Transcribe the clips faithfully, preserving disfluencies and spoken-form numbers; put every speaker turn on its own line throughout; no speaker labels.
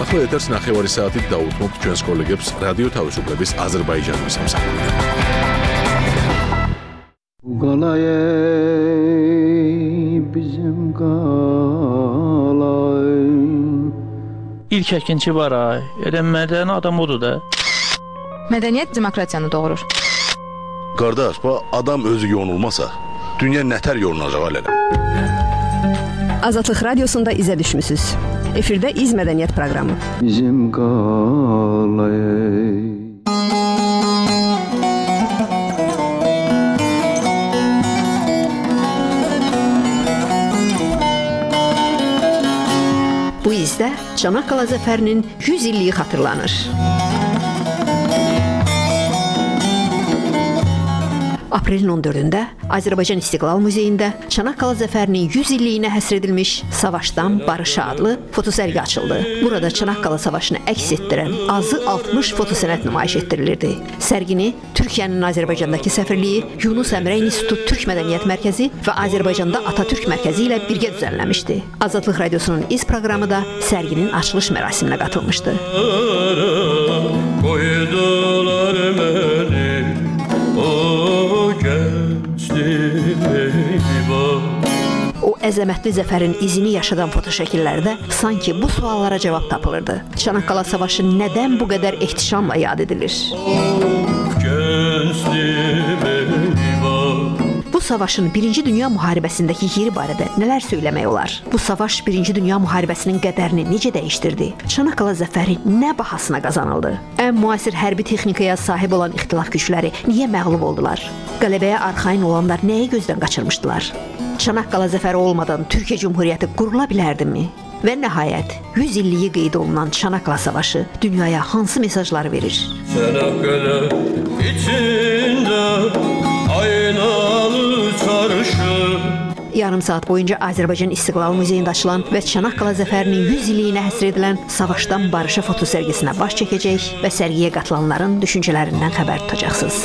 ახლა ეთერს ნახევარი საათით დაუთმობთ ჩვენს კოლეგებს რადიო თავისუფლების აზერბაიჯანის სამსახურიდან.
İlk əkinçi var ay. Elə mədəni adam odur da.
Mədəniyyət demokratiyanı doğurur.
Qardaş, bu adam özü yonulmasa, dünya nətər yonulacaq hələ?
Azadlıq Radiosunda izə düşmüsünüz. Efirdə İz Mədəniyyət proqramı.
Bizim qalay.
Bu izdə Çanaqqala zəfərinin yüz illiyi xatırlanır. Aprelin on dördündə Azərbaycan İstiqlal Muzeyində Çanaqqala zəfərinin yüz illiyinə həsr edilmiş Savaşdan Barışa adlı fotosərgi açıldı. Burada Çanaqqala savaşını əks etdirən azı altmış fotosənət nümayiş etdirilirdi. Sərgini Türkiyənin Azərbaycandakı səfirliyi, Yunus Əmrə İnstitut Türk Mədəniyyət Mərkəzi və Azərbaycanda Atatürk Mərkəzi ilə birgə düzənləmişdi. Azadlıq Radiosunun İz proqramı da sərginin açılış mərasiminə qatılmışdı. O əzəmətli zəfərin izini yaşadan fotoşəkillərdə sanki bu suallara cavab tapılırdı. Çanaqqala savaşı nədən bu qədər ehtişamla yad edilir? Bu savaşın Birinci Dünya müharibəsindəki yeri barədə nələr söyləmək olar? Bu savaş Birinci Dünya müharibəsinin qədərini necə dəyişdirdi? Çanaqqala zəfəri nə bahasına qazanıldı? Ən müasir hərbi texnikaya sahib olan ixtilaf gücləri niyə məğlub oldular? Qələbəyə arxayın olanlar nəyi gözdən qaçırmışdılar? Çanaqqala zəfəri olmadan Türkiyə Cumhuriyyəti qurula bilərdimi? Və nəhayət, yüz illiyi qeyd olunan Çanaqqala savaşı dünyaya hansı mesajları verir? Çanaqqala içində aynalı çarşı. Yarım saat boyunca Azərbaycan İstiqlal Muzeyində açılan və Çanaqqala zəfərinin yüz illiyinə həsr edilən Savaşdan Barışa fotosərgisinə baş çəkəcək və sərgiyə qatılanların düşüncələrindən xəbər tutacaqsınız.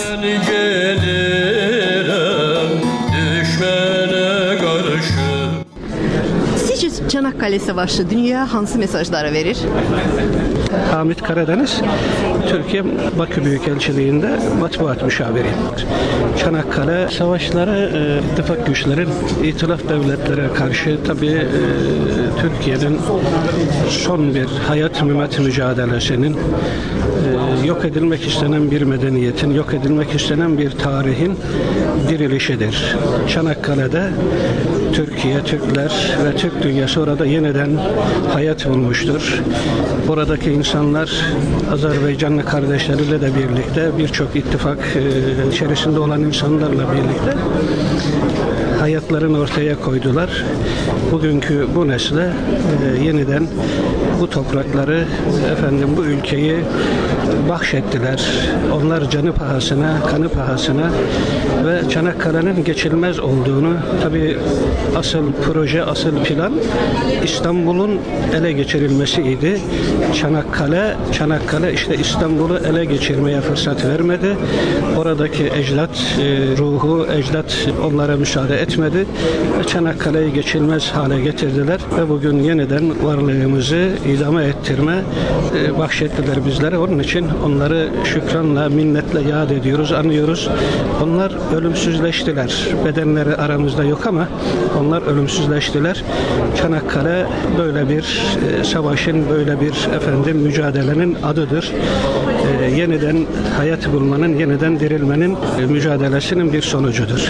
Sizcə Çanaqqala savaşı dünyaya hansı mesajları verir?
Hamit Karadeniz, Türkiye Bakü Büyükelçiliğinde matbuat müşaviri. Çanakkale savaşları e, ittifak güçlerin itilaf devletlere karşı tabii e, Türkiye'nin son bir hayat mümet mücadelesinin e, yok edilmek istenen bir medeniyetin, yok edilmek istenen bir tarihin dirilişidir. Çanakkale'de Türkiye, Türkler ve Türk dünyası orada yeniden hayat bulmuştur. Buradaki insanlar Azerbaycanlı kardeşleriyle de birlikte birçok ittifak e, içerisinde olan insanlarla birlikte hayatlarını ortaya koydular. Bugünkü bu nesle e, yeniden bu toprakları, efendim bu ülkeyi bahşettiler. Onlar canı pahasına, kanı pahasına ve Çanakkale'nin geçilmez olduğunu, tabii asıl proje, asıl plan İstanbul'un ele geçirilmesiydi. Çanakkale, Çanakkale işte İstanbul'u ele geçirmeye fırsat vermedi. Oradaki ecdat e, ruhu, ecdat onlara müsaade etmedi. Çanakkale'yi geçilmez hale getirdiler ve bugün yeniden varlığımızı idame ettirme e, bahşettiler bizlere. Onun için onları şükranla, minnetle yad ediyoruz, anıyoruz. Onlar ölümsüzleştiler. Bedenleri aramızda yok ama onlar ölümsüzleştiler. Çanakkale böyle bir e, savaşın, böyle bir efendim mücadelenin adıdır. E, yeniden hayat bulmanın, yeniden dirilmenin e, mücadelesinin bir sonucudur.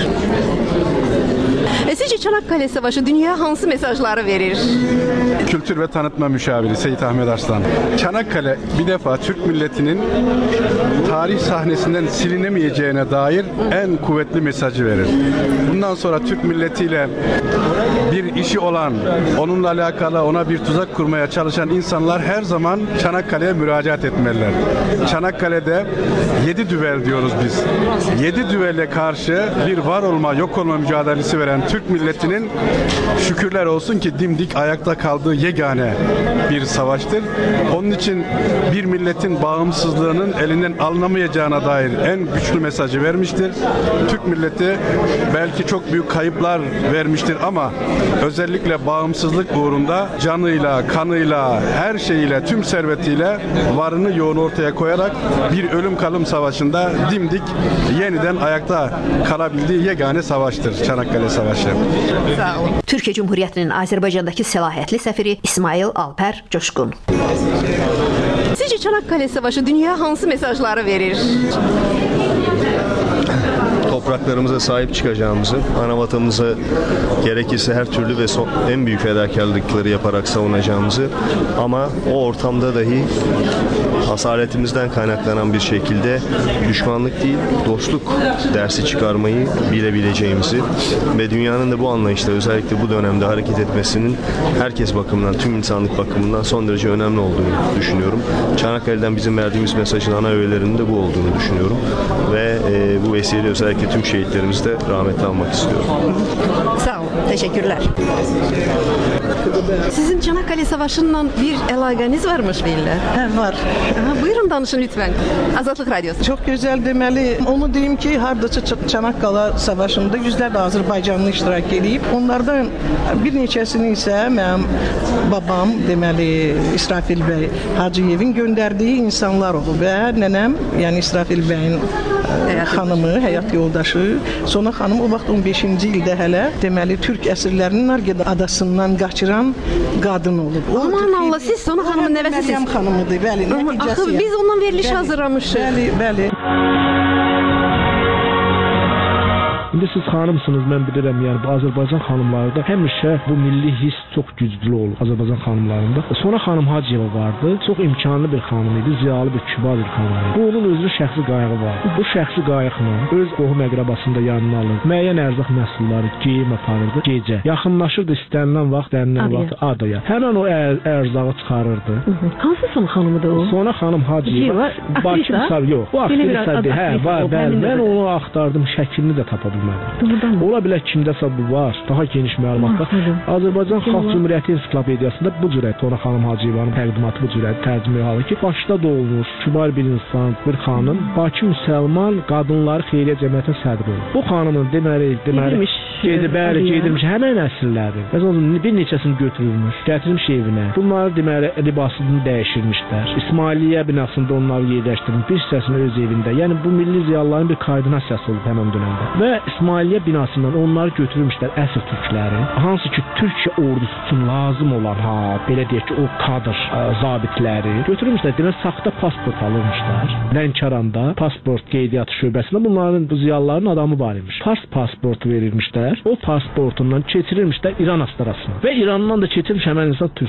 Sizce Çanakkale Savaşı dünyaya hansı mesajları verir?
Kültür ve Tanıtma Müşaviri Seyit Ahmet Arslan. Çanakkale bir defa Türk milletinin tarih sahnesinden silinemeyeceğine dair en kuvvetli mesajı verir. Bundan sonra Türk milletiyle bir işi olan, onunla alakalı ona bir tuzak kurmaya çalışan insanlar her zaman Çanakkale'ye müracaat etmeliler. Çanakkale'de yedi düvel diyoruz biz. Yedi düvele karşı bir var olma, yok olma mücadelesi veren Türk milletinin şükürler olsun ki dimdik ayakta kaldığı yegane bir savaştır. Onun için bir milletin bağımsızlığının elinden alınamayacağına dair en güçlü mesajı vermiştir. Türk milleti belki çok büyük kayıplar vermiştir ama özellikle bağımsızlık uğrunda canıyla, kanıyla, her şeyiyle, tüm servetiyle varını yoğunu ortaya koyarak bir ölüm kalım savaşında dimdik yeniden ayakta kalabildiği yegane savaştır Çanakkale Savaşı.
Türkiye Cumhuriyyətinin Azərbaycandakı səlahiyyətli səfiri İsmail Alpər Coşqun.
Sizcə Çanakkale Savaşı dünyaya hansı mesajları verir?
Topraklarımıza sahip çıkacağımızı, ana vatanımıza gerekirse her türlü ve son, en büyük fedakarlıkları yaparak savunacağımızı, ama o ortamda dahi hasaletimizden kaynaklanan bir şekilde düşmanlık değil, dostluk dersi çıkarmayı bilebileceğimizi ve dünyanın da bu anlayışla özellikle bu dönemde hareket etmesinin herkes bakımından, tüm insanlık bakımından son derece önemli olduğunu düşünüyorum. Çanakkale'den bizim verdiğimiz mesajın ana öğelerinin de bu olduğunu düşünüyorum ve e, bu vesileyle özellikle tüm şehitlerimizi de rahmetle anmak istiyorum.
Sağ olun, teşekkürler. Sizin Çanakkale Savaşı'ndan bir əlaqəniz varmış belli.
Hə, var.
Aha, buyurun danışın lütfen. Azadlık Radyosu.
Çox gözəl deməli. Onu deyim ki, hardasa Çanakkale Savaşı'nda yüzlərlə Azərbaycanlı iştirak edib. Onlardan bir neçəsini isə mənim babam, deməli İsrafil bəy Hacıyevin göndərdiyi insanlar olub və nənəm, yəni İsrafil bəyin xanımı, həyat yoldaşı, Sona xanım o vaxt on beşinci ildə hələ deməli Türk əsirlərini Nargeda adasından qaçıran qadın olub.
Aman Allah, siz Sona xanımın nəvəsisiniz.
Məryəm xanımıdır, bəli.
Axı biz ondan veriliş
bəli,
hazırlamışıq.
Bəli, bəli.
İndi siz xanımsınız, mən bilirəm, yəni bu Azərbaycan xanımlarında həmişə bu milli his çox güclü olur Azərbaycan xanımlarında. Sonra xanım Hacıyeva vardı, çox imkanlı bir xanım idi, ziyalı bir, kibar bir xanım idi. Bu onun özünün şəxsi qayığı vardı. Bu şəxsi qayıqla öz qohum əqrabasında yanına alırdı. Müəyyən ərzaq məhsulları, geyim aparırdı gecə. Yaxınlaşırdı istənilən vaxt, dənilən vaxt adaya. Həmən o ər, ərzağı çıxarırdı.
Hansı son xanımıdır o?
Sonra xanım Hacıyeva, Bakı misal yox. Bu aktrisadır, hə, var, bəli. Mən onu axtardım, şəklini də tapa bilmədim. Ola bilər kimdəsə bu var, daha geniş məlumatlar. Azərbaycan Xalq Cümhuriyyəti Ensiklopediyasında bu cürə Sona xanım Hacıyevanın təqdimatı bu cürə tərcümə halı ki, Bakıda doğulmuş, kibar bir insan, bir xanım, Bakı müsəlman qadınları xeyriyyə cəmiyyətinin sədri olub. Bu xanımın deməli, deməli, gedib, bəli, gedilmiş həmən əsilləri. Məsələn, bir neçəsini götürülmüş, gətirilmiş evinə. Bunları deməli, libasını dəyişirmişlər. İsmailiyyə binasında onları yerləşdirilmiş, bir hissəsini öz evində. Yəni bu milli ziyalıların bir koordinasiyası olub həmən dönəmdə. Və İsmailiyyə binasından onları götürmüşlər əsr türkləri. Hansı ki, Türkiyə ordusu üçün lazım olan, ha, belə deyək ki, o kadr ə, zabitləri götürmüşlər. Demək, saxta pasport alınmışlar. Lənkəranda pasport qeydiyyatı şöbəsində bunların, bu ziyalıların adamı var imiş. Fars pasportu verilmişlər. O pasportundan keçirilmişlər İran astarasına. Və İrandan da keçirilmiş həmən insan Türk.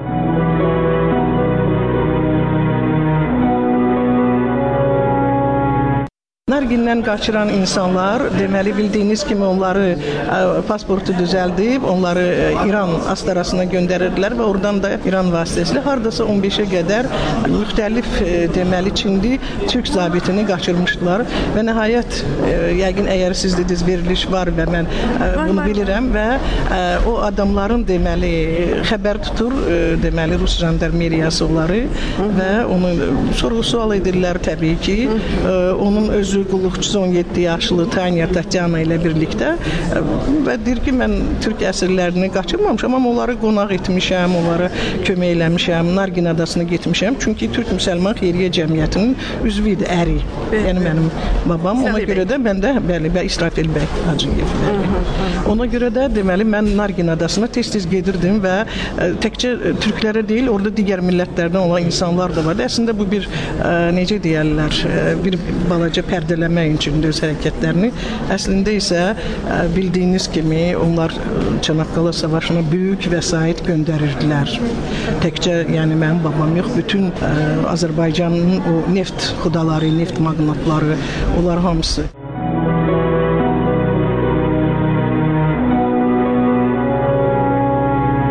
Nargindən qaçıran insanlar, deməli bildiyiniz kimi onları ə, pasportu düzəldib, onları ə, İran astarasına göndərirdilər və oradan da İran vasitəsilə hardasa on beşə qədər müxtəlif ə, deməli Çinli Türk zabitini qaçırmışdılar və nəhayət ə, yəqin əgər siz dediniz veriliş var və mən ə, bunu bilirəm və ə, o adamların deməli xəbər tutur, ə, deməli Rus jandarmeriyası onları və onu sorğu-sual edirlər təbii ki, ə, onun özü qulluqçusu on yeddi yaşlı Tanya Tatyana ilə birlikdə və deyir ki, mən Türk əsirlərini qaçırmamışam, amma onları qonaq etmişəm, onlara kömək eləmişəm, Nargin adasına getmişəm. Çünki Türk Müsəlman Xeyriyyə Cəmiyyətinin üzvü idi, əri. Yəni mənim babam. Ona görə də mən də, bəli, və İsrafil bəy Hacıyev. Ona görə də deməli mən Nargin adasına tez-tez gedirdim və təkcə türklərə deyil, orada digər millətlərdən olan insanlar da vardı. Əslində bu bir, necə deyərlər, bir balaca pərdələmək üçün öz hərəkətlərini. Əslində isə bildiyiniz kimi onlar Çanakkale Savaşına böyük vəsait göndərirdilər. Təkcə yəni mənim babam yox, bütün ə, Azərbaycanın o neft xudaları, neft magnatları, onlar hamısı.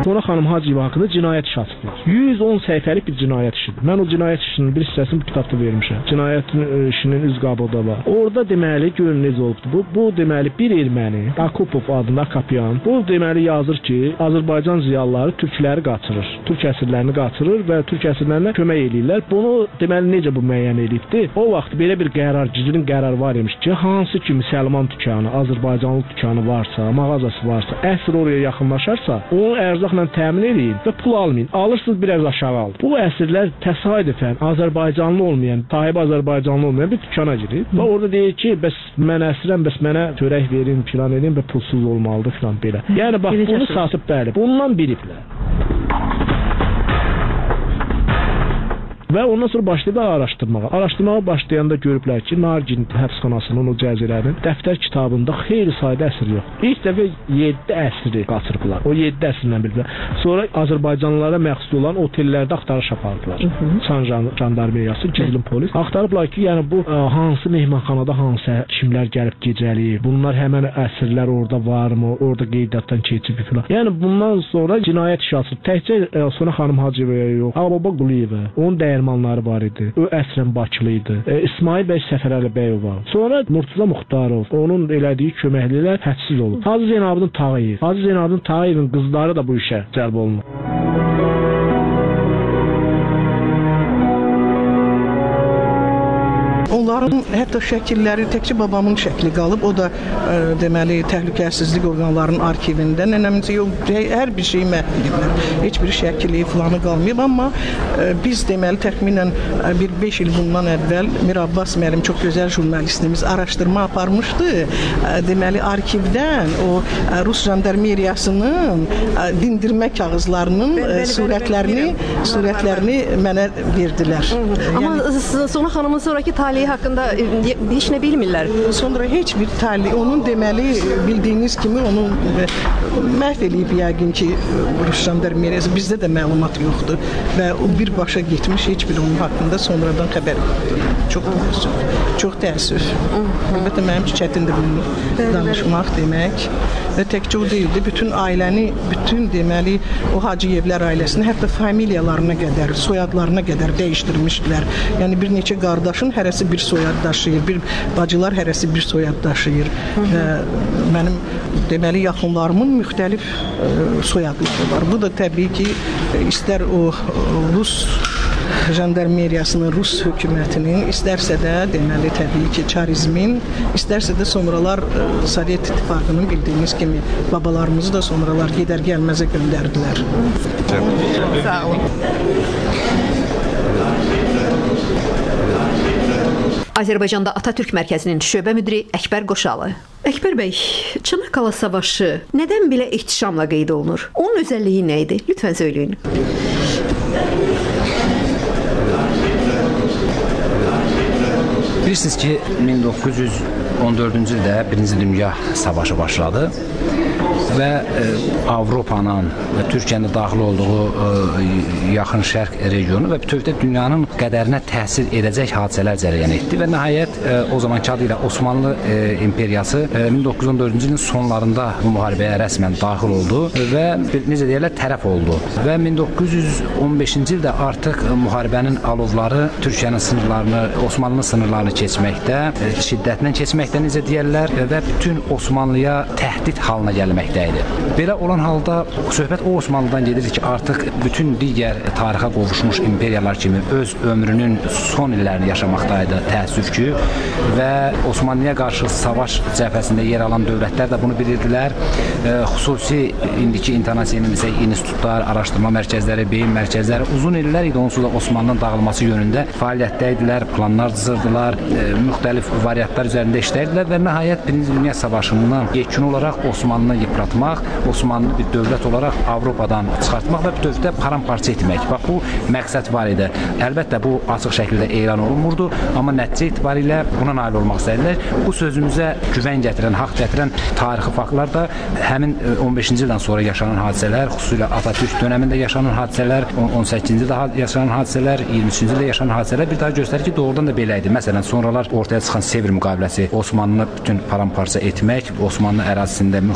Sonra xanım Hacıyeva haqqında cinayət işi açılır. yüz on səhifəlik bir cinayət işidir. Mən o cinayət işinin bir hissəsini bu kitabda vermişəm. Cinayətin işinin üz qabıda var. Orada deməli görün necə olubdu bu. Bu deməli bir erməni, Akupov adında Akapiyan. Bu deməli yazır ki, Azərbaycan ziyalıları türkləri qaçırır. Türk əsirlərini qaçırır və türk əsirlərinə kömək eləyirlər. Bunu deməli necə bu müəyyən edibdi? O vaxt belə bir qərar, gizlin qərar var imiş ki, hansı ki müsəlman dükanı, Azərbaycanlı dükanı varsa, mağazası varsa, əsir oraya yaxınlaşarsa, onu ərzaqla təmin edin və pul almayın. Alırsınız biraz aşağı alın. Bu əsirlər təsadüfən Azərbaycanlı olmayan, sahibi Azərbaycanlı olmayan bir dükana girir və orada deyir ki, bəs mən əsirəm, bəs mənə çörək verin, filan edin və pulsuz olmalıdır filan belə. Yəni bax bunu satıb bəli, bundan biliblər. Və ondan sonra başlayıblar araşdırmağa. Araşdırmağa başlayanda görüblər ki, Nargin həbsxanasının o cəzirənin dəftər kitabında xeyli sayda əsir yox. İlk dəfə yeddi əsiri qaçırıblar. O yeddi əsirlə biliblər. Sonra Azərbaycanlılara məxsus olan otellərdə axtarış apardılar. San jandarmeriyası, gizlin polis. Axtarıblar ki, yəni bu ə, hansı mehmanxanada hansı kimlər gəlib gecəliyib, bunlar həmən əsirlər orada varmı, orada qeydiyyatdan keçib filan. Yəni bundan sonra cinayət işi açılıb. Təkcə ə, sonra xanım Hacıyevaya yox, Ağbaba Quliyeva, onun dəyərmanları var idi. O əslən Bakılı idi. E, İsmail bəy Səfərəlibəyov var. Sonra Murtuza Muxtarov, onun elədiyi köməklilər hədsiz olub. Hacı Zeynalabdin Tağıyev. Hacı Zeynalabdin Tağıyevin qızları da bu işə cəlb olunub.
Onların hətta şəkilləri təkcə babamın şəkli qalıb. O da ə, deməli təhlükəsizlik orqanlarının arxivində. Nənəmizə yox, hər bir şeyi məhv ediblər. Heç bir şəkili falanı qalmayıb, amma ə, biz deməli təxminən bir beş il bundan əvvəl Mir Abbas müəllim çox gözəl jurnalistimiz araşdırma aparmışdı. Ə, deməli arxivdən o ə, Rus jandarmeriyasının ə, dindirmə kağızlarının ə, surətlərini surətlərini mənə verdilər.
Amma yəni, Sona xanımın sonraki talihi haqqında heç nə bilmirlər.
Sonra heç bir tali, onun deməli bildiyiniz kimi onu məhv eləyib yəqin ki Rus jandarmeriyası, bizdə də məlumat yoxdur və o birbaşa getmiş, heç bir onun haqqında sonradan xəbər yoxdur. Çox təəssüf. Çox təəssüf. Əlbəttə mənim üçün çətindir bunu danışmaq demək. Və təkcə o deyildi, bütün ailəni, bütün deməli o Hacıyevlər ailəsini, hətta familiyalarına qədər, soyadlarına qədər dəyişdirmişdilər. Yəni bir neçə qardaşın hərəsi bir soyad daşıyır, bir bacılar hərəsi bir soyad daşıyır. Və mənim deməli yaxınlarımın müxtəlif ə, soyadları var. Bu da təbii ki, istər o Rus jandarmeriyasının, Rus hökumətinin, istərsə də deməli təbii ki, çarizmin, istərsə də sonralar ə, Sovet İttifaqının bildiyiniz kimi babalarımızı da sonralar gedər gəlməzə göndərdilər.
Sağ olun.
Azərbaycanda Atatürk Mərkəzinin şöbə müdiri Əkbər Qoşalı. Əkbər bəy, Çanakkala savaşı nədən belə ihtişamla qeyd olunur? Onun özəlliyi nə idi? Lütfən söyləyin.
Bilirsiniz ki, min doqquz yüz on dördüncü ildə Birinci Dünya Savaşı başladı və e, Avropanın və Türkiyənin daxil olduğu e, yaxın şərq regionu və bütövdə dünyanın qədərinə təsir edəcək hadisələr cərəyan etdi və nəhayət e, o zamanki adı ilə Osmanlı e, imperiyası e, min doqquz yüz on dördüncü ilin sonlarında bu müharibəyə rəsmən daxil oldu və necə deyirlər, tərəf oldu və min doqquz yüz on beşinci ildə artıq müharibənin alovları Türkiyənin sınırlarını, Osmanlının sınırlarını keçməkdə, e, şiddətlə keçməkdə necə deyirlər və bütün Osmanlıya təhdid halına gəlməkdə. Belə olan halda söhbət o Osmanlıdan gedir ki, artıq bütün digər tarixə qovuşmuş imperiyalar kimi öz ömrünün son illərini yaşamaqdaydı təəssüf ki və Osmanlıya qarşı savaş cəbhəsində yer alan dövlətlər də bunu bilirdilər. E, xüsusi indiki internasiya institutlar, araşdırma mərkəzləri, beyin mərkəzləri uzun illər idi onsuz da Osmanlının dağılması yönündə fəaliyyətdə idilər, planlar cızırdılar, e, müxtəlif variantlar üzərində işləyirdilər və nəhayət Birinci Dünya Savaşından yekun olaraq Osmanlını yıpratmaq, Osmanlı bir dövlət olaraq Avropadan çıxartmaq və bütövdə paramparça etmək. Bax, bu məqsəd var idi. Əlbəttə, bu açıq şəkildə elan olunmurdu, amma nəticə etibarilə buna nail olmaq istədilər. Bu sözümüzə güvən gətirən, haqq gətirən tarixi faktlar da həmin on beşinci ildən sonra yaşanan hadisələr, xüsusilə Atatürk dönəmində yaşanan hadisələr, on səkkizinci ildə yaşanan hadisələr, iyirmi üçüncü ildə yaşanan hadisələr bir daha göstərir ki, doğrudan da belə idi. Məsələn, sonralar ortaya çıxan Sevr müqaviləsi Osmanlını bütün paramparça etmək, Osmanlı ərazisində müxtəlif dövlətlər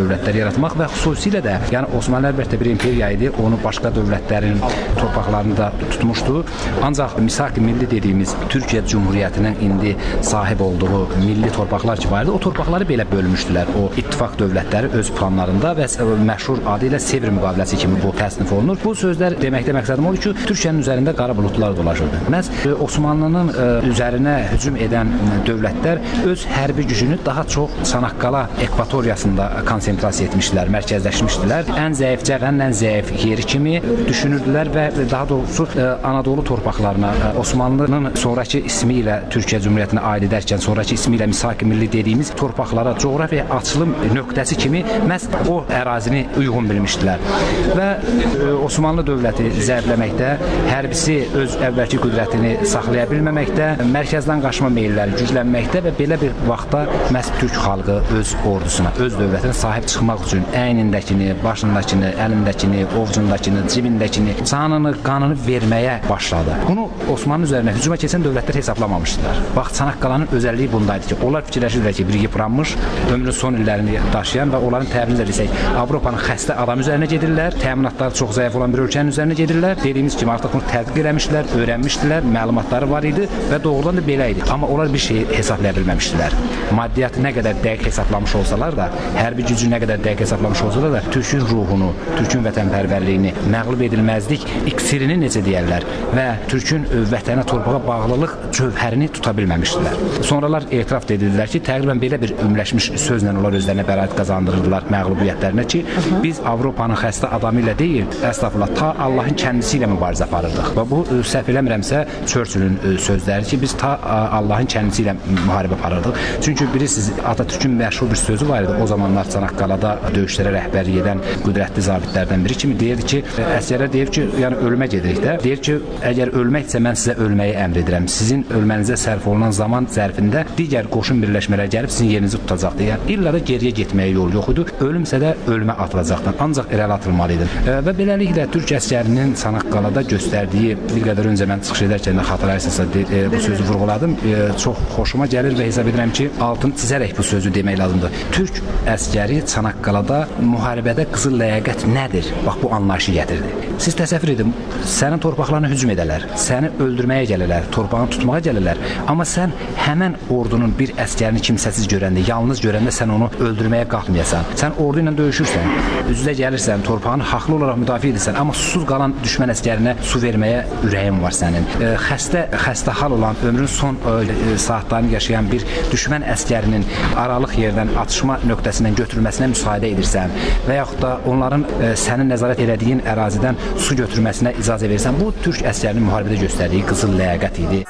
dövlətlər yaratmaq və xüsusilə də, yəni Osmanlı əlbəttə bir imperiya idi, onu başqa dövlətlərin torpaqlarında tutmuşdu. Ancaq misak-ı milli dediyimiz Türkiyə Cumhuriyyətinin indi sahib olduğu milli torpaqlar ki vardı, o torpaqları belə bölmüşdülər. O ittifaq dövlətləri öz planlarında və məşhur adı ilə Sevr müqaviləsi kimi bu təsnif olunur. Bu sözlər deməkdə məqsədim odur ki, Türkiyənin üzərində qara buludlar dolaşırdı. Məhz Osmanlının üzərinə hücum edən dövlətlər öz hərbi gücünü daha çox Çanaqqala ekvatoriyasında konsentrasiya etmişdilər, mərkəzləşmişdilər. Ən zəif cəğənin ən zəif yeri kimi düşünürdülər və daha doğrusu Anadolu torpaqlarına Osmanlının sonrakı ismi ilə Türkiyə Cumhuriyyətinə aid edərkən sonrakı ismi ilə misak-ı milli dediyimiz torpaqlara coğrafiya açılım nöqtəsi kimi məhz o ərazini uyğun bilmişdilər. Və Osmanlı dövləti zəifləməkdə, hərbisi öz əvvəlki qüdrətini saxlaya bilməməkdə, mərkəzdən qaçma meylləri güclənməkdə və belə bir vaxtda məhz türk xalqı öz ordusuna, öz dövlətinə sahib çıxmaq üçün əynindəkini, başındakini, əlindəkini, ovcundakini, cibindəkini, canını, qanını verməyə başladı. Bunu Osmanlı üzərinə hücuma keçən dövlətlər hesablamamışdılar. Bax, Çanaqqalanın özəlliyi bundaydı ki, onlar fikirləşirlər ki, bir yıpranmış, ömrün son illərini daşıyan və onların təbirinlə desək, Avropanın xəstə adam üzərinə gedirlər, təminatları çox zəif olan bir ölkənin üzərinə gedirlər. Dediyimiz kimi artıq bunu tədqiq eləmişdilər, öyrənmişdilər, məlumatları var idi və doğrudan da belə idi. Amma onlar bir şeyi hesablaya bilməmişdilər. Maddiyyatı nə qədər dəqiq hesablamış olsalar da, hərbi gücü nə qədər dəqiq hesablamış olsalar da, türkün ruhunu, türkün vətənpərvərliyini, məğlub edilməzlik iksirini necə deyərlər və türkün vətənə, torpağa bağlılıq cövhərini tuta bilməmişdilər. Sonralar etiraf edildilər ki, təqribən belə bir ümləşmiş sözlə onlar özlərinə bəraət qazandırırdılar məğlubiyyətlərinə ki, biz Avropanın xəstə adamı ilə deyil, əstəğfurullah, ta Allahın kəndisi ilə mübarizə aparırdıq. Və bu səhv eləmirəmsə Churchillin sözləri ki, biz ta Allahın kəndisi ilə müharibə aparırdıq. Çünki bilirsiniz, Atatürkün məşhur bir sözü var idi. O zamanlar Çanaqqalada döyüşlərə rəhbərlik edən qüdrətli zabitlərdən biri kimi deyirdi ki, əsgərlər deyir ki, yəni ölümə gedirik də. Deyir ki, əgər ölməksə mən sizə ölməyi əmr edirəm. Sizin ölmənizə sərf olunan zaman zərfində digər qoşun birləşmələri gəlib sizin yerinizi tutacaqdı. Yəni illa da geriyə getməyə yol yox idi. Ölümsə də ölümə atılacaqdı. Ancaq irəli atılmalı idi. Və beləliklə Türk əsgərinin Çanaqqalada göstərdiyi, bir qədər öncə mən çıxış edərkən də xatırlayırsınızsa bu sözü vurğuladım. Çox xoşuma gəlir və hesab edirəm ki, altını çizərək bu sözü demək lazımdır. Türk əsgəri Çanaqqalada müharibədə qızıl ləyaqət nədir? Bax, bu anlayışı gətirdi. Siz təsəvvür edin, sənin torpaqlarına hücum edələr, səni öldürməyə gəlirlər, torpağını tutmağa gəlirlər. Amma sən həmən ordunun bir əsgərini kimsəsiz görəndə, yalnız görəndə sən onu öldürməyə qalxmayasan. Sən ordu ilə döyüşürsən, üzlə gəlirsən, torpağını haqlı olaraq müdafiə edirsən, amma susuz qalan düşmən əsgərinə su verməyə ürəyin var sənin. Xəstə, xəstə hal olan, ömrün son saatlarını yaşayan bir düşmən əsgərinin aralıq yerdən atışma nöqtəsindən götürülməsinə müsaidə edirsən və yaxud da onların sənin nəzarət elədiyin ərazidən su götürməsinə icazə verirsən. Bu, türk əsgərinin müharibədə göstərdiyi qızıl ləyaqət idi.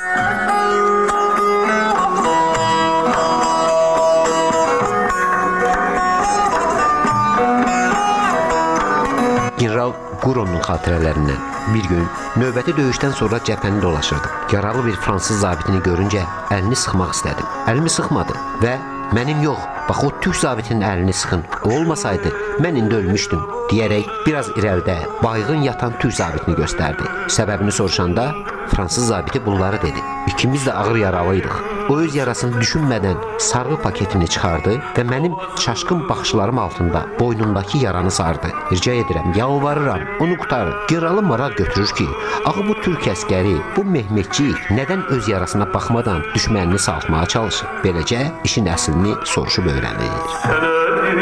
General Quronun xatirələrindən bir gün növbəti döyüşdən sonra cəbhəni dolaşırdım. Yaralı bir fransız zabitini görüncə əlini sıxmaq istədim. Əlimi sıxmadı və mənim yox, bax o türk zabitinin əlini sıxın, o olmasaydı mən indi ölmüşdüm deyərək biraz irəlidə baygın yatan türk zabitini göstərdi. Səbəbini soruşanda fransız zabiti bunları dedi. İkimiz də ağır yaralıydıq. O öz yarasını düşünmədən sarğı paketini çıxardı və mənim çaşqın baxışlarım altında boynundakı yaranı sardı. Rica edirəm, yalvarıram, onu qutarın. Generalı maraq götürür ki, axı bu türk əskəri, bu Mehmetçik nədən öz yarasına baxmadan düşmənini saltmağa çalışır. Beləcə işin əslini soruşub öyrənir.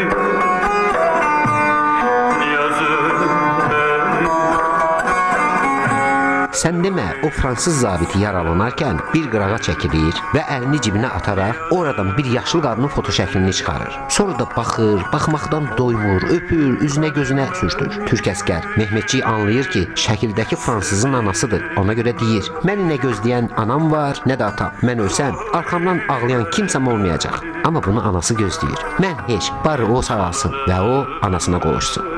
Sən demə, o fransız zabiti yaralanarkən bir qırağa çəkilir və əlini cibinə ataraq oradan bir yaşlı qadının fotoşəklini çıxarır. Sonra da baxır, baxmaqdan doymur, öpür, üzünə gözünə sürtür. Türk əskər Mehmetçik anlayır ki, şəkildəki fransızın anasıdır. Ona görə deyir, məni nə gözləyən anam var, nə də atam. Mən ölsəm, arxamdan ağlayan kimsəm olmayacaq. Amma bunu anası gözləyir. Mən heç, barı o sağalsın və o anasına qovuşsun.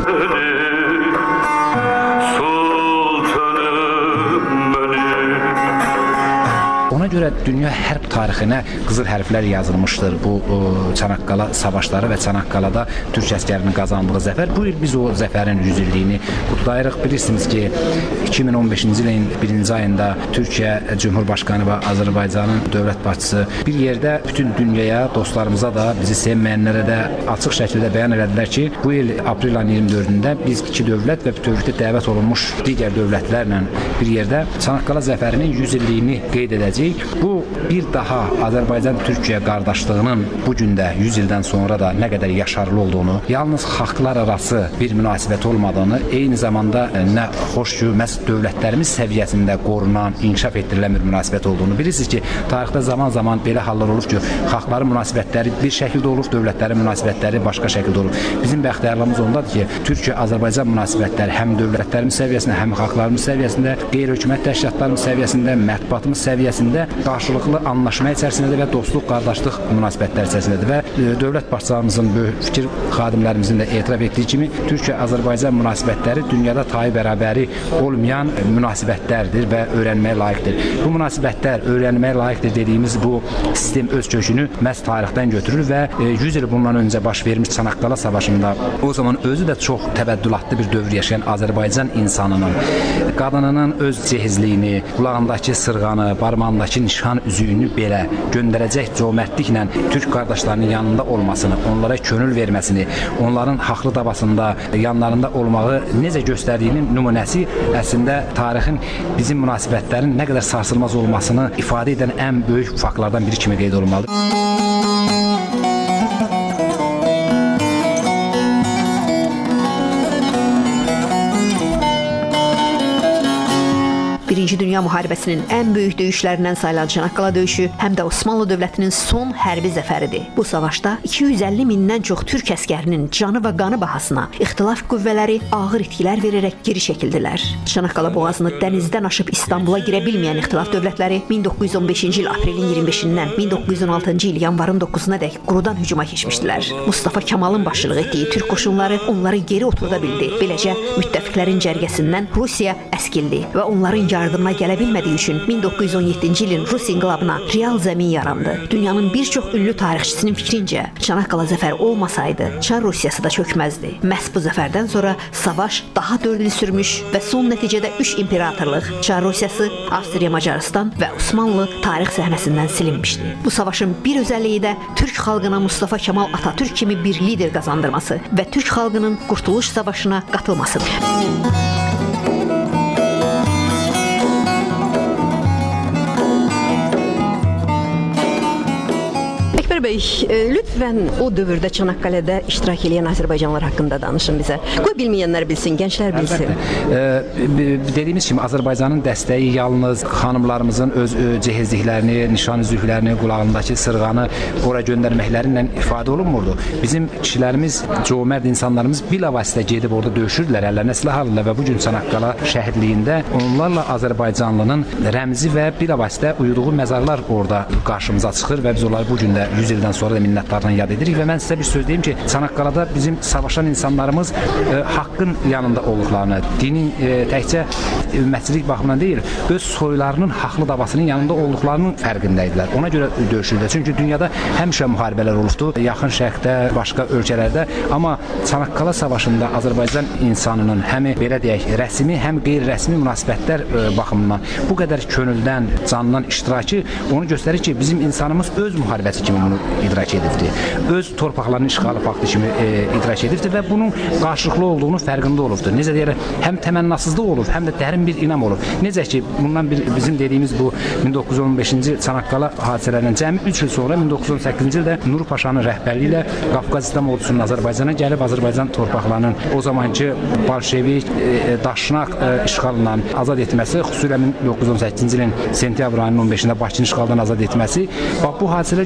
Ona görə dünya hərb tarixinə qızıl hərflər yazılmışdır bu o, Çanaqqala savaşları və Çanaqqalada türk əsgərinin qazandığı zəfər. Bu il biz o zəfərin yüz illiyini qutlayırıq. Bilirsiniz ki, iki min on beşinci ilin birinci ayında Türkiyə Cumhurbaşqanı və Azərbaycanın dövlət başçısı bir yerdə bütün dünyaya, dostlarımıza da, bizi sevməyənlərə də açıq şəkildə bəyan elədilər ki, bu il aprel ayının iyirmi dördündə biz iki dövlət və bütövlükdə dəvət olunmuş digər dövlətlərlə bir yerdə Çanaqqala zəfərinin yüz illiyini qeyd edəcəyik. Bu bir daha Azərbaycan-Türkiyə qardaşlığının bu gündə yüz ildən sonra da nə qədər yaşarlı olduğunu, yalnız xalqlar arası bir münasibət olmadığını, eyni zamanda nə xoş ki, məhz dövlətlərimiz səviyyəsində qorunan, inkişaf etdirilən bir münasibət olduğunu bilirsiniz ki, tarixdə zaman-zaman belə hallar olur ki, xalqların münasibətləri bir şəkildə olur, dövlətlərin münasibətləri başqa şəkildə olur. Bizim bəxtiyarlığımız ondadır ki, Türkiyə-Azərbaycan münasibətləri həm dövlətlərimiz səviyyəsində, həm xalqlarımız səviyyəsində, qeyri-hökumət təşkilatlarımız səviyyəsində, mətbuatımız səviyyəsində qarşılıqlı anlaşma içərisindədir və dostluq, qardaşlıq münasibətləri içərisindədir və dövlət başçılarımızın, böyük fikir xadimlərimizin də etiraf etdiyi kimi, Türkiyə-Azərbaycan münasibətləri dünyada tayı bərabəri olmayan münasibətlərdir və öyrənməyə layiqdir. Bu münasibətlər öyrənməyə layiqdir dediyimiz bu sistem öz kökünü məhz tarixdən götürür və yüz il bundan öncə baş vermiş Çanaqqala savaşında o zaman özü də çox təbəddülatlı bir dövr yaşayan Azərbaycan insanının qadınının öz cehizliyini, qulağındakı sırğanı, barmağındakı nişan üzüyünü belə göndərəcək cömərtliklə türk qardaşlarının yanında olmasını, onlara könül verməsini, onların haqlı davasında yanlarında olmağı necə göstərdiyinin nümunəsi əslində tarixin bizim münasibətlərin nə qədər sarsılmaz olmasını ifadə edən ən böyük faktlardan biri kimi qeyd olunmalıdır.
Birinci Dünya müharibəsinin ən böyük döyüşlərindən sayılan Çanaqqala döyüşü həm də Osmanlı dövlətinin son hərbi zəfəridir. Bu savaşda iki yüz əlli mindən çox türk əsgərinin canı və qanı bahasına ixtilaf qüvvələri ağır itkilər verərək geri çəkildilər. Çanaqqala boğazını dənizdən aşıb İstanbula girə bilməyən ixtilaf dövlətləri min doqquz yüz on beşinci il aprelin iyirmi beşindən min doqquz yüz on altıncı il yanvarın doqquzuna dək qurudan hücuma keçmişdilər. Mustafa Kemalın başçılıq etdiyi türk qoşunları onları geri oturda bildi. Beləcə müttəfiqlərin cərgəsindən Rusiya əskildi və onların yardımına gələ bilmədiyi üçün min doqquz yüz on yeddinci ilin Rus inqilabına real zəmin yarandı. Dünyanın bir çox ünlü tarixçisinin fikrincə, Çanaqqala zəfəri olmasaydı, Çar Rusiyası da çökməzdi. Məhz bu zəfərdən sonra savaş daha dörd il sürmüş və son nəticədə üç imperatorluq, Çar Rusiyası, Avstriya, Macarıstan və Osmanlı tarix səhnəsindən silinmişdi. Bu savaşın bir özəlliyi də türk xalqına Mustafa Kemal Atatürk kimi bir lider qazandırması və türk xalqının Qurtuluş Savaşına qatılmasıdır.
Bəy, lütfən o dövrdə Çanaqqaledə iştirak edən Azərbaycanlılar haqqında danışın bizə. Qoy bilməyənlər bilsin, gənclər bilsin.
Əlbəttə. Dediyimiz kimi Azərbaycanın dəstəyi yalnız xanımlarımızın öz cehizliklərini, nişan üzüklərini, qulağındakı sırğanı ora göndərməklərilə ifadə olunmurdu. Bizim kişilərimiz, cömərd insanlarımız bilavasitə gedib orada döyüşürdülər, əllərinə silah alırlar və bu gün Çanaqqala şəhidliyində onlarla Azərbaycanlının rəmzi və bilavasitə uyuduğu məzarlar orada qarşımıza çıxır və biz onları bu gün də yüz ildən sonra da minnətdarla yad edirik və mən sizə bir söz deyim ki, Çanaqqalada bizim savaşan insanlarımız e, haqqın yanında olduqlarını, dinin e, təkcə ümmətçilik baxımından deyil, öz soylarının haqlı davasının yanında olduqlarının fərqindəydilər. Ona görə döyüşürlər. Çünki dünyada həmişə müharibələr olubdu, yaxın şərqdə, başqa ölkələrdə, amma Çanaqqala savaşında Azərbaycan insanının həm belə deyək, rəsmi, həm qeyri-rəsmi münasibətlər e, baxımından bu qədər könüldən, candan iştirakı onu göstərir ki, bizim insanımız öz müharibəsi kimi bunu idrak edirdi. Öz torpaqlarının işğalı faktı kimi e, idrak edirdi və bunun qarşılıqlı olduğunu fərqində olubdu. Necə deyirlər, həm təmənnasızlıq olub, həm də dərin bir inam olub. Necə ki, bundan bir, bizim dediyimiz bu min doqquz yüz on beşinci Çanaqqala hadisələrindən cəmi üç il sonra min doqquz yüz on səkkizinci ildə Nur Paşanın rəhbərliyi ilə Qafqaz İslam ordusunun Azərbaycana gəlib Azərbaycan torpaqlarının o zamanki bolşevik, e, daşnaq e, işğalından azad etməsi, xüsusilə min doqquz yüz on səkkizinci ilin sentyabr ayının on beşində Bakını işğaldan azad etməsi, bax bu hadisələr göstərir ki,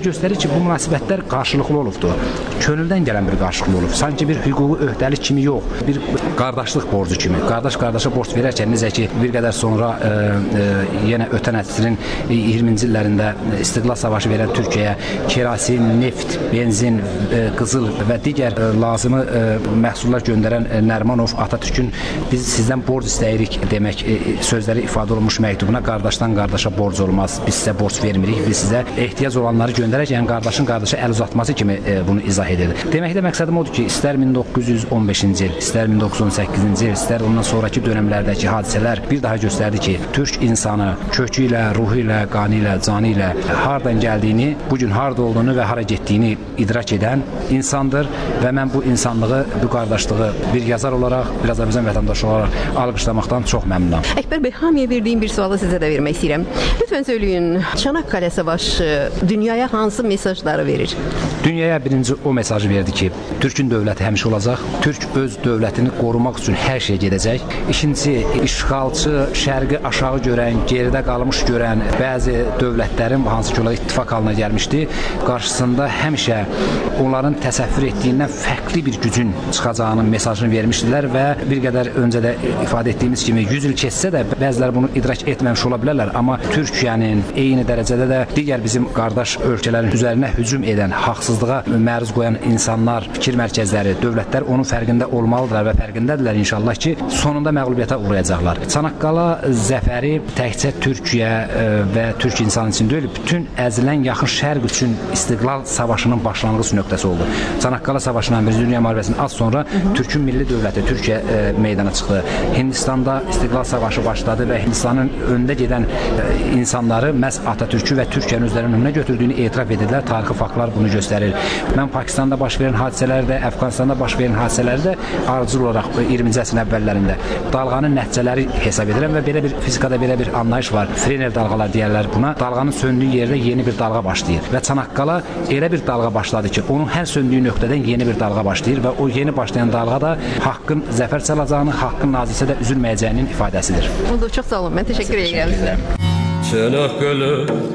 ki, bu münasibətlər qarşılıqlı olubdur. Könüldən gələn bir qarşılıqlı olub. Sanki bir hüquqi öhdəlik kimi yox, bir qardaşlıq borcu kimi. Qardaş qardaşa borc verərkən necə ki, bir qədər sonra e, e, yenə ötən əsrin iyirminci illərində İstiqlal Savaşı verən Türkiyəyə kerasin, neft, benzin, e, qızıl və digər e, lazımı e, məhsullar göndərən e, Nərimanov Atatürkün biz sizdən borc istəyirik demək e, sözləri ifadə olunmuş məktubuna qardaşdan qardaşa borc olmaz. Biz sizə borc vermirik, biz sizə ehtiyac olanları göndərək, yəni qardaşın qardaşa əl uzatması kimi e, bunu izah edir. Deməkdə məqsədim odur ki, istər min doqquz yüz on beşinci il, istər min doqquz yüz on səkkizinci il, istər ondan sonraki dönəmlərdəki hadisələr bir daha göstərdi ki, türk insanı kökü ilə, ruhu ilə, qanı ilə, canı ilə hardan gəldiyini, bugün harda olduğunu və hara getdiyini idrak edən insandır və mən bu insanlığı, bu qardaşlığı bir yazar olaraq, bir Azərbaycan vətəndaşı olaraq alqışlamaqdan çox məmnunam.
Əkbər bəy, hamıya verdiyim bir sualı sizə də vermək istəyirəm. Lütfən söyləyin, Çanakkale Savaşı dünyaya hansı mesajları verir?
Dünyaya birinci o mesajı verdi ki, Türkün dövləti həmişə olacaq, Türk öz dövlətini qorumaq üçün hər şey gedəcək. İkincisi, işğalçı, şərqi aşağı görən, geridə qalmış görən bəzi dövlətlərin, hansı ki, onlar ittifaq halına gəlmişdi, qarşısında həmişə onların təsəvvür etdiyindən fərqli bir gücün çıxacağının mesajını vermişdilər və bir qədər öncə də ifadə etdiyimiz kimi yüz il keçsə də bəziləri bunu idrak etməmiş ola bilərlər, amma Türkiyənin eyni dərəcədə də digər bizim qardaş ölkələrin üzərinə hücum edən, haqsızlığa məruz qoyan insanlar, fikir mərkəzləri, dövlətlər onun fərqində olmalıdırlar və fərqindədirlər inşallah ki, sonunda məğlubiyyətə uğrayacaqlar. Çanakkala zəfəri təkcə Türkiyə və Türk insanı üçün deyil, bütün əzilən yaxın şərq üçün İstiqlal Savaşının başlanğıc nöqtəsi oldu. Çanakkala Savaşından Birinci Dünya müharibəsindən az sonra Türkün milli dövləti Türkiyə e, meydana çıxdı. Hindistanda İstiqlal Savaşı başladı və Hindistanın öndə gedən e, insanları məhz Atatürkü və Türkiyənin özlərinin önünə götürdüyünü etiraf edirlər. Tarixi faktlar bunu göstərir. Mən Pakistanda baş verən hadisələri də, Əfqanistanda baş verən hadisələri də ardıcıl olaraq iyirminci əsrin əvvəllərində dalğanın nəticələri hesab edirəm və belə bir fizikada belə bir anlayış var. Frener dalğalar deyərlər buna. Dalğanın söndüyü yerdə yeni bir dalğa başlayır və Çanakkala elə bir dalğa başladı ki, onun hər söndüyü nöqtədən yeni bir dalğa başlayır və o yeni başlayan dalğa da haqqın zəfər çalacağını, haqqın nazisə də üzülməyəcəyinin ifadəsidir.
Oldu, çox sağ olun. Mən təşəkkür edirəm sizə.
Çanakkale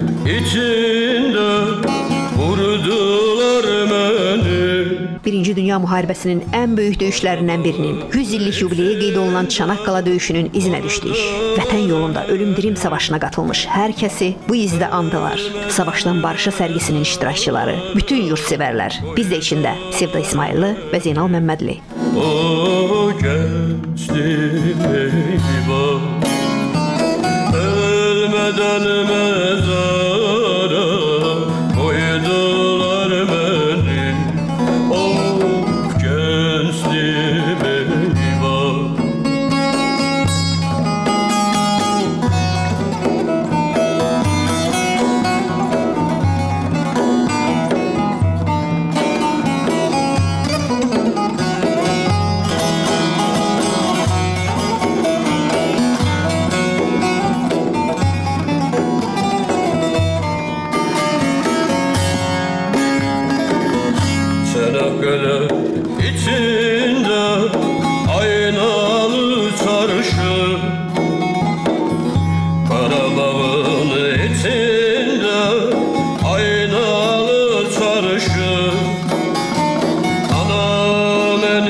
içində vurdular məni.
Birinci Dünya müharibəsinin ən böyük döyüşlərindən birinin yüz illik yubileyi qeyd olunan Çanakkala döyüşünün izinə düşdük. Vətən yolunda ölüm-dirim savaşına qatılmış hər kəsi bu izdə andılar. Savaşdan barışa sərgisinin iştirakçıları, bütün yurtsevərlər, biz də içində Sevda İsmailli və Zeynal Məmmədli.
O gənclik eyvah, ölmədən məzara qoydular məni. O gənclik eyvah. Çanakkale içində aynalı çarşı, Qarabağın içində aynalı çarşı. Ana mən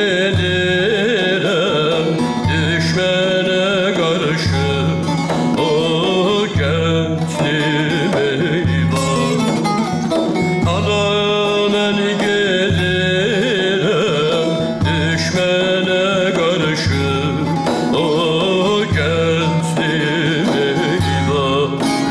gedirəm düşmənə qarşı. O gənclik eyvah. Ana mən gedirəm düşmənə qarşı. O gənclik eyvah.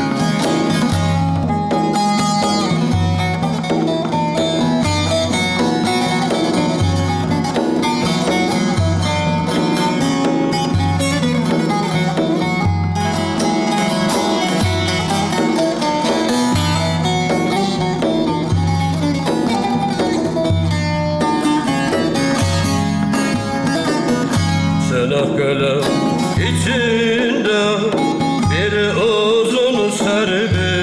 Çanakkale içində bir uzun sərbi,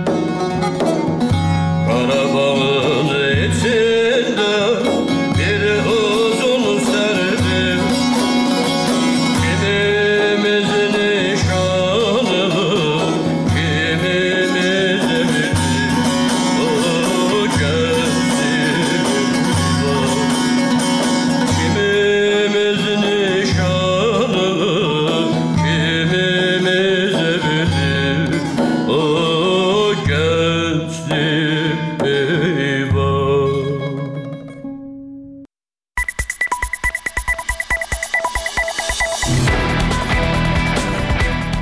Qarabağın içində bir uzun sərbi. Kimimiz nişanlı, kimimiz evli. O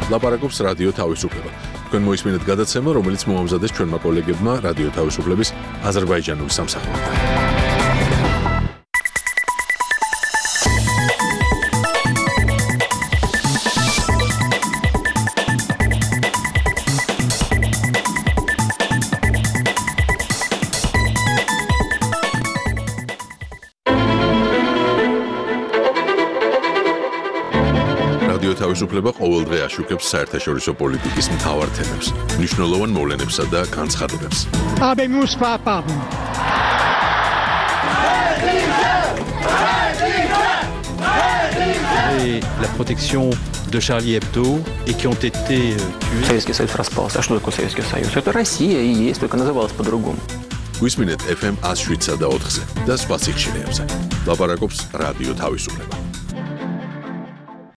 ლაპარაკობს რადიო თავისუფლება. თქვენ მოისმინეთ გადაცემა, რომელიც მოამზადეს ჩვენმა კოლეგებმა რადიო თავისუფლების აზერბაიჯანული სამსახურიდან. თავისუფლება ყოველდღე აშუქებს საერთაშორისო პოლიტიკის მთავარ თემებს, მნიშვნელოვან მოვლენებსა და განცხადებებს.
La protection de Charlie Hebdo et qui ont été tués.
Советский Союз распался. А что такое Советский Союз? Это Россия и есть, только называлась по-другому.
გვისმინეთ ეფ ემ one oh seven და ოთხზე და სხვა სიხშირეებზე. ლაპარაკობს რადიო თავისუფლება.